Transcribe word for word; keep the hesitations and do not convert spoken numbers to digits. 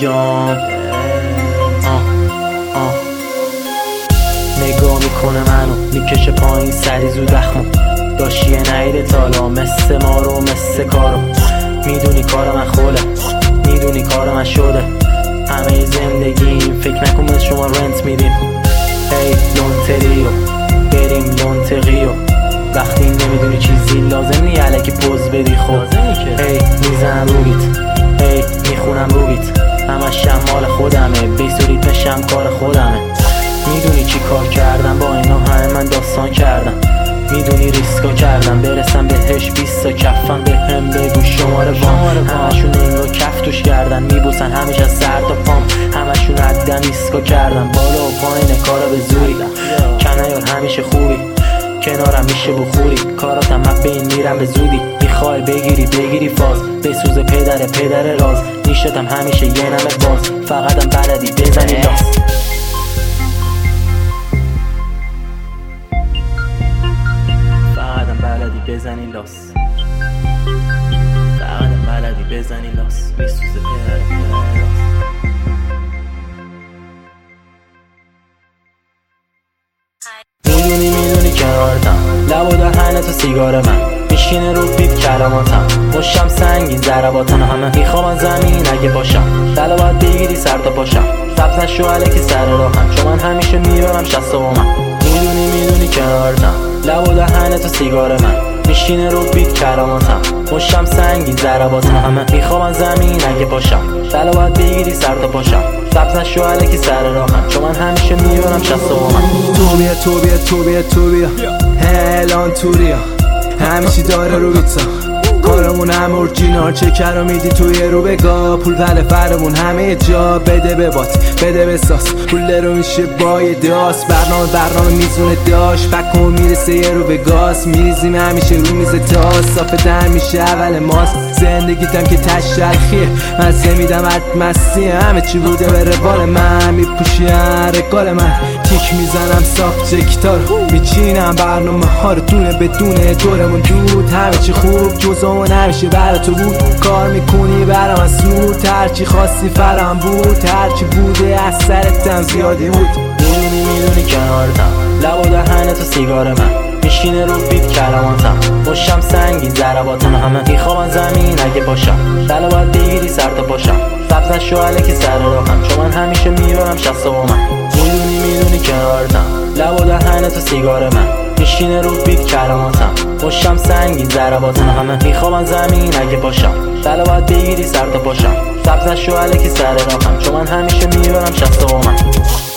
میگم. نگاه میکنه منو میکشه پایین سری زود دخمو داشیه نهیده تالا مثل ما رو مثل کارو. میدونی کار من خوله میدونی کار من شده همه زندگیم فکر نکن مثل شما رنت میدیم. هی لونتریو بریم لونتقیو وقتی نمیدونی چیزی لازم نی علکی پوز بدی. خب هی میزنم رویت هی میخونم رویت همش مال خودمه بیس و ریتمشم کار خودمه. میدونی چی کار کردم با اینا همه من داستان کردم. میدونی ریسکا کردم برسم بهش بیستا کفم به هم بگو شماره وام. همشون انگار کف توش کردن میبوسن همیشه از سر تا پام همشون عدم ایسکا کردم بالا و پایین کارا به زوری کم نیار همیشه خوبی کنارم میشه بخوری کاراتم من بین میرم به زودی. میخوای بگیری بگیری فاز بسوز پدر پدر راز نیشتم همیشه یه نمه باز فقطم بلدی بزنی لاس. بزنی لاس فقط بلدی بزنی لاس میسوزه پدر پدر لاس. میدونی میدونی کنارتم لب و دهنه تو سیگار من میشینه رو بیت کراماتم مشم سنگین ضرباتم همه میخوام زمین اگه باشم دلا باید بگیری سر تا پاشم سبز نشو علیکی سر راهم چون من همیشه میبرم شست و من. میدونی میدونی کنارتم لب و دهنه تو سیگار من میشینه رو بیت کراماتم مشم سنگین ضرباتم همه میخوام زمین اگه باشم دلا باید بگیری سر تا پاشم سبز نشو علیکی سر راهم چون من همیشه میبرم شست و من. تو بیا تو بیا تو بیا تو بیا هلان توریا همیشه داره رو بیتا کارمون هم اورجینال چکر رو میدی توی رو بگا پول پل فرمون همه جا بده به بات بده به ساس پول رو میشه بای داست برنامه برنامه میزونه داشت بکن میرسه یه رو به گاز میریزیم همیشه رو میزه تاس صافه در میشه اول ماست زندگیتم که تشلخیه من سه میدم عد مسیه همه چی بوده به روال من میپوشی رگال من تیک میزنم صاف جکتار میچینم برنامه ها رو دونه بدونه دورمون دود همه چی خوب جزمون همیشه برا تو بود کار میکنی برا من سود هرچی خواستی فرام بود هرچی بوده از سرتم زیادی بود. میدونی میدونی کنارتم لب و دهنه تو سیگار من میشینه رو بیت کراماتم مشم سنگین ضرباتم همه میخوام زمین اگه باشم دلا باید بگیری سر تا پاشم سبز نشو علیکی سر راهم چون من همیشه میبرم شست و من. میدونی میدونی کنارتم لب و دهنه تو سیگار من میشینه رو بیت کراماتم مشم سنگین ضرباتم همه میخوام زمین اگه باشم دلا باید بگیری سر تا پاشم سبز نشو علیکی سر راهم چون من همیشه میبرم شست و من.